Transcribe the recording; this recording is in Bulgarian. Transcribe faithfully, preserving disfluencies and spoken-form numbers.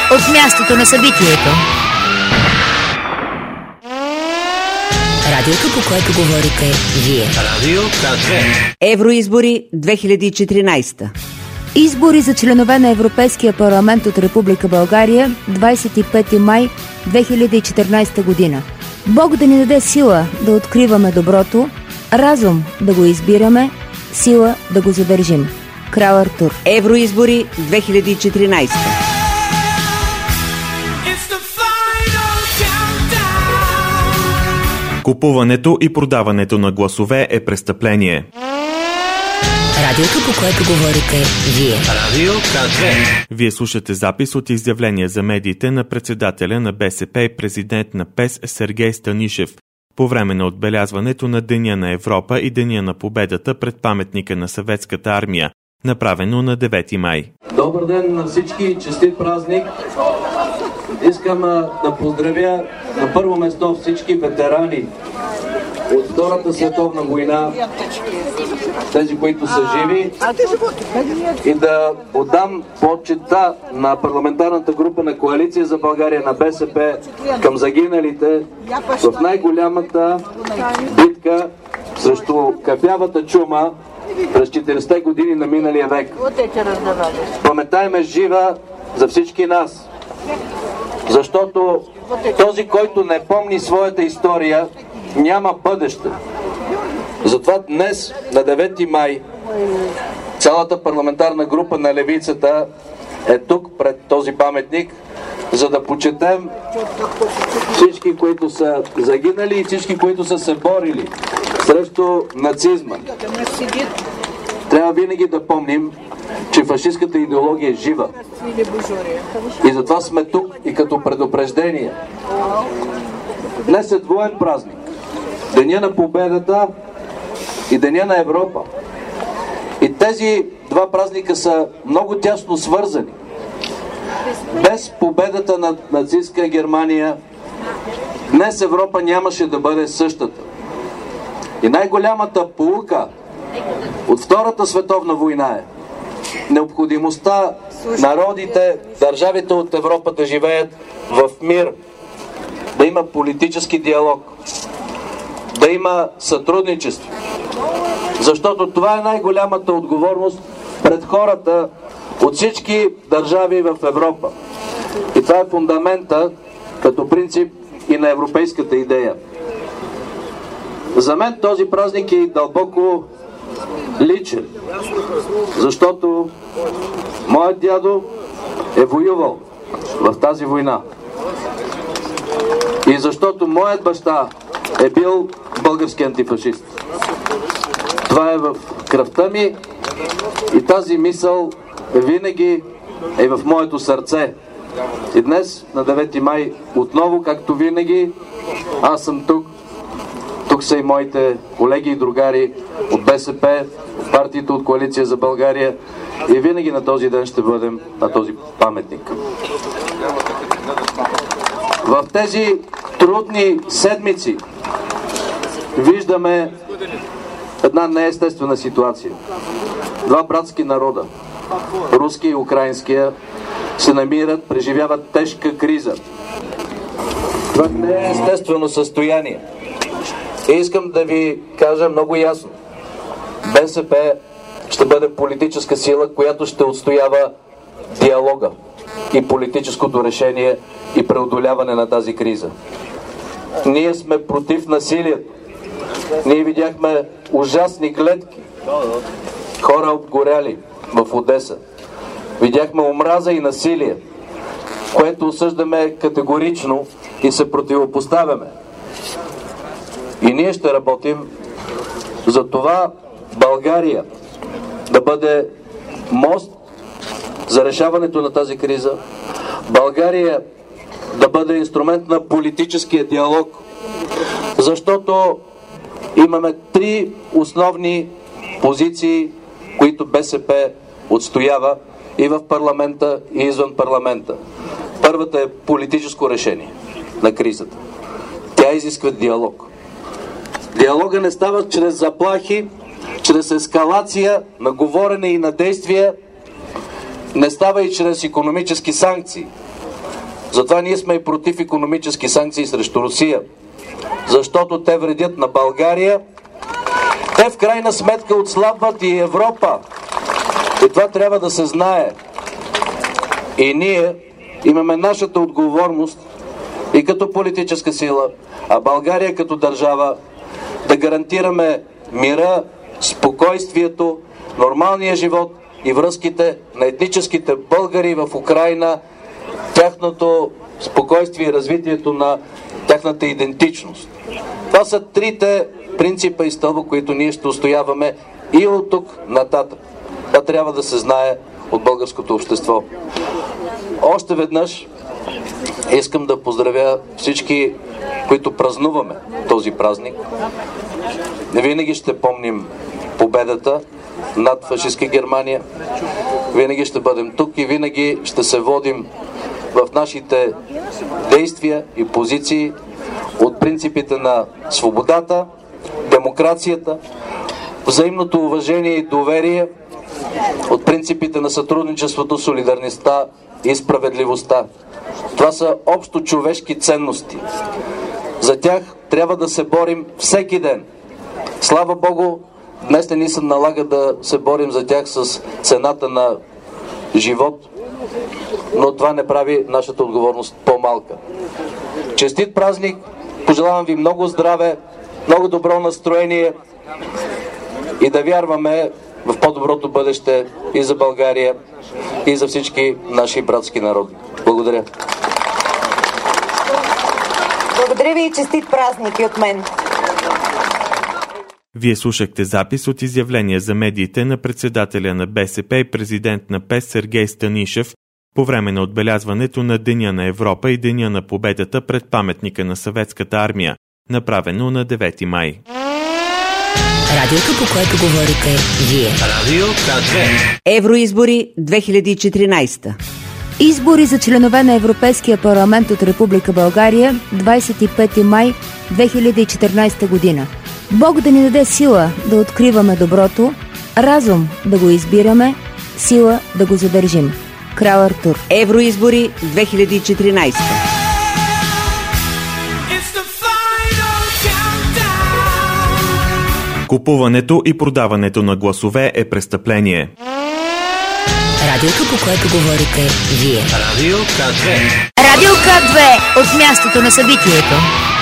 от мястото на събитието. Радиото, по което говорите вие. Радио К две. Евроизбори две хиляди и четиринайсета. Избори за членове на Европейския парламент от Република България, двадесет и пети май две хиляди и четиринайсета година. Бог да ни даде сила да откриваме доброто, разум да го избираме, сила да го задържим. Крал Артур. Евроизбори две хиляди и четиринайсета. Купуването и продаването на гласове е престъпление. Радиото, по което говорите вие. Радио К две. Вие слушате запис от изявление за медиите на председателя на БСП и президент на ПЕС Сергей Станишев по време на отбелязването на Деня на Европа и Деня на победата пред паметника на Съветската армия, направено на девети май. Добър ден на всички, честит празник! Искам а, да поздравя на първо место всички ветерани от Втората световна война, тези, които са живи, и да отдам почита на парламентарната група на Коалиция за България на БСП към загиналите в най-голямата битка срещу кафявата чума през четиридесетте години на миналия век. Паметта им е жива за всички нас, защото този, който не помни своята история, няма бъдеще. Затова днес, на девети май, цялата парламентарна група на левицата е тук пред този паметник, за да почетем всички, които са загинали и всички, които са се борили срещу нацизма. Трябва винаги да помним, че фашистката идеология е жива. И затова сме тук и като предупреждение. Днес е двоен празник. Деня на победата и Деня на Европа. И тези два празника са много тясно свързани. Без победата над нацистска Германия днес Европа нямаше да бъде същата. И най-голямата поука от Втората световна война е необходимостта народите, държавите от Европа да живеят в мир, да има политически диалог, да има сътрудничество. Защото това е най-голямата отговорност пред хората от всички държави в Европа. И това е фундамента като принцип и на европейската идея. За мен този празник е дълбоко личен, защото моят дядо е воювал в тази война. И защото моят баща е бил български антифашист. Това е в кръвта ми и тази мисъл винаги е в моето сърце. И днес, на девети май, отново, както винаги, аз съм тук. Тук са и моите колеги и другари от БСП, от партията от Коалиция за България, и винаги на този ден ще бъдем на този паметник. В тези трудни седмици виждаме една неестествена ситуация. Два братски народа, руски и украинския, се намират, преживяват тежка криза. Това не е естествено състояние. И искам да ви кажа много ясно. БСП ще бъде политическа сила, която ще отстоява диалога и политическото решение и преодоляване на тази криза. Ние сме против насилието. Ние видяхме ужасни гледки. Хора обгоряли в Одеса. Видяхме омраза и насилие, което осъждаме категорично и се противопоставяме. И ние ще работим за това България да бъде мост за решаването на тази криза, България да бъде инструмент на политическия диалог, защото имаме три основни позиции, които БСП отстоява и в парламента, и извън парламента. Първата е политическо решение на кризата. Тя изисква диалог. Диалога не става чрез заплахи, чрез ескалация на говорене и на действия, не става и чрез икономически санкции. Затова ние сме и против икономически санкции срещу Русия, защото те вредят на България. Те в крайна сметка отслабват и Европа. И това трябва да се знае. И ние имаме нашата отговорност и като политическа сила, а България като държава, да гарантираме мира, спокойствието, нормалния живот и връзките на етническите българи в Украйна, тяхното спокойствие и развитието на тяхната идентичност. Това са трите принципа и стълба, които ние ще устояваме и от тук нататък. Това трябва да се знае от българското общество. Още веднъж искам да поздравя всички, които празнуваме този празник. Не винаги ще помним победата над фашистска Германия. Винаги ще бъдем тук и винаги ще се водим в нашите действия и позиции от принципите на свободата, демокрацията, взаимното уважение и доверие, от принципите на сътрудничеството, солидарността и справедливостта. Това са общо човешки ценности. За тях трябва да се борим всеки ден. Слава Богу, днес не ни се налага да се борим за тях с цената на живот, но това не прави нашата отговорност по-малка. Честит празник! Пожелавам ви много здраве, много добро настроение и да вярваме в по-доброто бъдеще и за България, и за всички наши братски народи. Благодаря. Благодаря ви и честит празник и от мен. Вие слушахте запис от изявление за медиите на председателя на БСП и президент на ПЕС Сергей Станишев по време на отбелязването на Деня на Европа и Деня на победата пред паметника на Съветската армия, направено на девети май. Радиото, по което говорите вие. Радио К две. Евроизбори две хиляди и четиринайсета. Избори за членове на Европейския парламент от Република България, двадесет и пети май две хиляди и четиринайсета година. Бог да ни даде сила да откриваме доброто, разум да го избираме, сила да го задържим. Крал Артур. Евроизбори две хиляди и четиринайсета. Купуването и продаването на гласове е престъпление. Радиото, по което говорите вие. Радио К две. Радио К две от мястото на събитието.